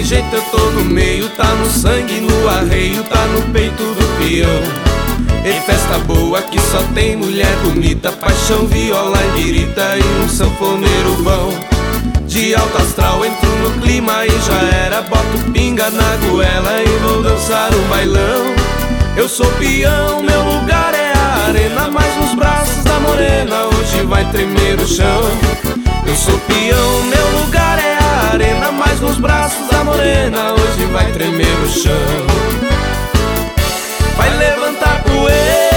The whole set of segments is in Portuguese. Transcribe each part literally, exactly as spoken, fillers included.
jeito, eu tô no meio. Tá no sangue, no arreio, tá no peito do peão. Em festa boa que só tem mulher bonita, paixão, viola e birita e um sanfoneiro bom. De alto astral entro no clima e já era. Boto pinga na goela e vou dançar um bailão. Eu sou peão, meu lugar é a arena, mas nos braços da morena hoje vai tremer o chão. Eu sou peão, meu lugar é a arena, mas nos braços da morena hoje vai tremer o chão. Vai levantar poeira,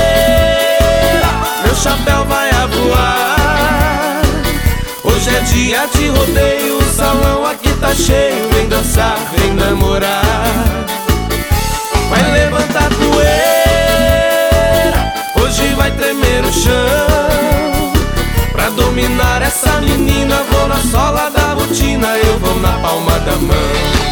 meu chapéu vai a voar. Hoje é dia de rodeio, o salão aqui tá cheio. Vem dançar, vem namorar. Vai levantar poeira, hoje vai tremer o chão. Pra dominar essa menina vou na sola da botina, eu vou na palma da mão.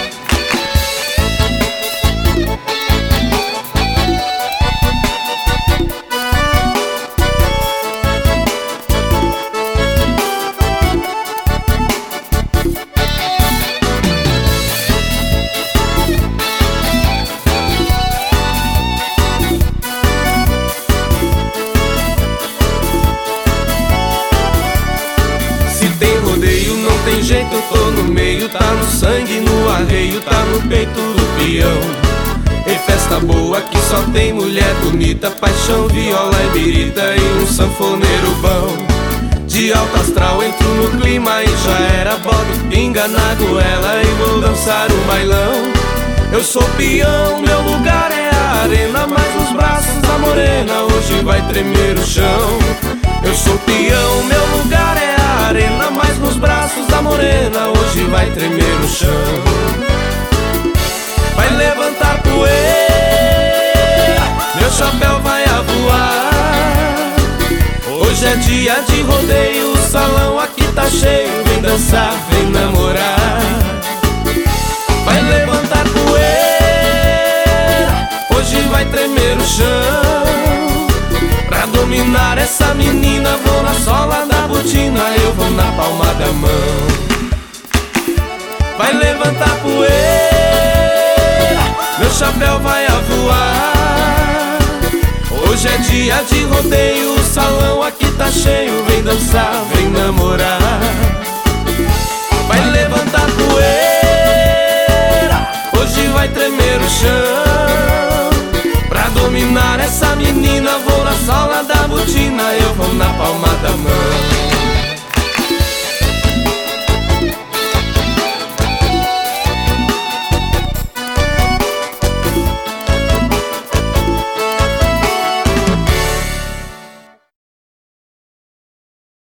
Tem jeito, eu tô no meio. Tá no sangue, no arreio, tá no peito do peão. Em festa boa que só tem mulher bonita, paixão, viola e birita e um sanfoneiro bom. De alto astral entro no clima e já era. Boto pinga na goela e vou dançar um bailão. Eu sou peão, meu lugar é a arena, mas nos braços da morena hoje vai tremer o chão. Eu sou peão, meu lugar é a arena, mas nos braços da morena hoje vai tremer o chão. Vai levantar poeira, meu chapéu vai a voar. Hoje é dia de rodeio, o salão aqui tá cheio. Vem dançar, vem namorar. Vai levantar poeira, hoje vai tremer o chão. Pra dominar essa menina vou na sola da botina, eu vou na palma da mão. Vai levantar poeira, meu chapéu vai a voar. Hoje é dia de rodeio, o salão aqui tá cheio. Vem dançar, vem namorar. Vai levantar poeira, hoje vai tremer o chão. Pra dominar essa menina vou na sola da botina, eu vou na palma da mão.